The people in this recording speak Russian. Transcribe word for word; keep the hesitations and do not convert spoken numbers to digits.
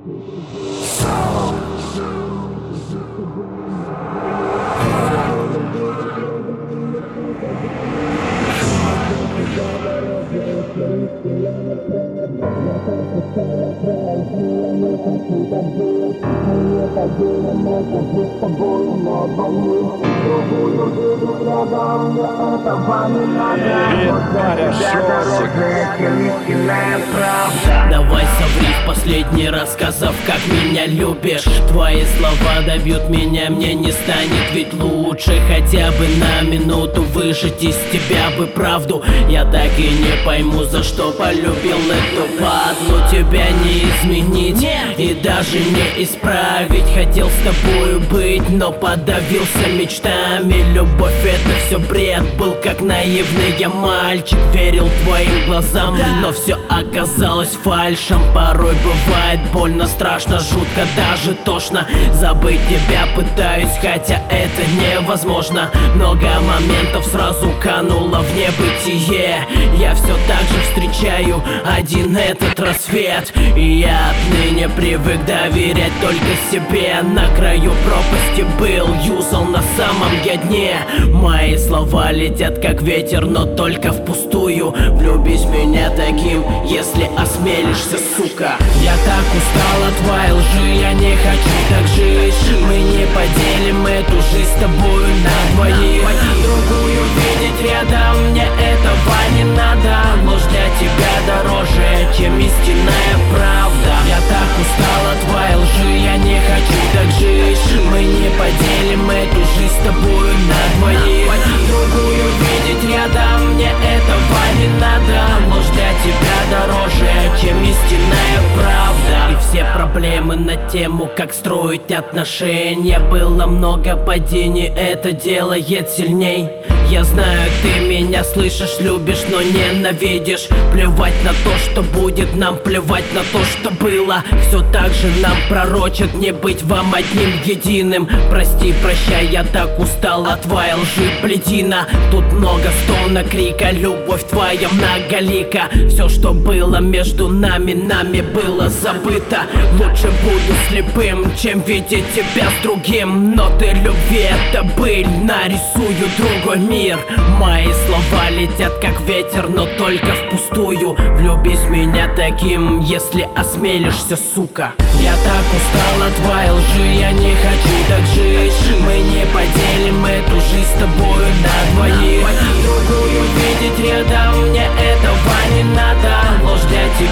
Давай соври в последний раз, сказав, как меня любишь. Твои слова добьют меня, мне не станет ведь лучше. Хотя бы на минуту выжать из тебя бы правду. Я так и не пойму, за что полюбил эту падлу. Тебя не изменить и даже не исправить. Хотел с тобою быть, но подавился мечтами. Любовь — это все бред, был как наивный я мальчик. Верил твоим глазам, но все оказалось фальшем. Порой бывает больно, страшно, жутко, даже тошно. Забыть тебя пытаюсь, хотя это невозможно. Много моментов сразу кануло в небытие. Я все так же встречаю один этот рассвет. И я отныне привык доверять только себе. На краю пропасти был, юзал на самом я дне. Мои слова летят как ветер, но только впустую. Влюбись в меня таким, если осмелишься, сука. Я так устал от твоей лжи, я не хочу так жить. Мы не поделим эту жизнь с тобою на двоих. Другую видеть рядом, мне этого не надо. Ложь для тебя дороже, чем истинная правда. Я так устал от твоей лжи, я не хочу так жить. Мы не поделим эту жизнь с тобою на двоих. Другую видеть рядом, мне этого не надо. Ложь для тебя дороже, чем истинная правда. И все проблемы на тему, как строить отношения. Было много падений, это делает сильней. Я знаю, ты меня слышишь, любишь, но ненавидишь. Плевать на то, что будет, нам плевать на то, что было. Все так же нам пророчат не быть вам одним единым. Прости, прощай, я так устал от твоей лжи, плетина. Тут много стона, крика, любовь твоя многолика. Все, что было между нами, нами было забыто. Лучше буду слепым, чем видеть тебя с другим. Но ты любви это быль, нарисую другой мир. Мои слова летят как ветер, но только впустую. Влюбись в меня таким, если осмелишься, сука. Я так устал от твоей лжи, я не хочу так жить. Мы не поделим эту жизнь с тобою на двоих. Другую видеть рядом, мне этого не надо. Ложь для тебя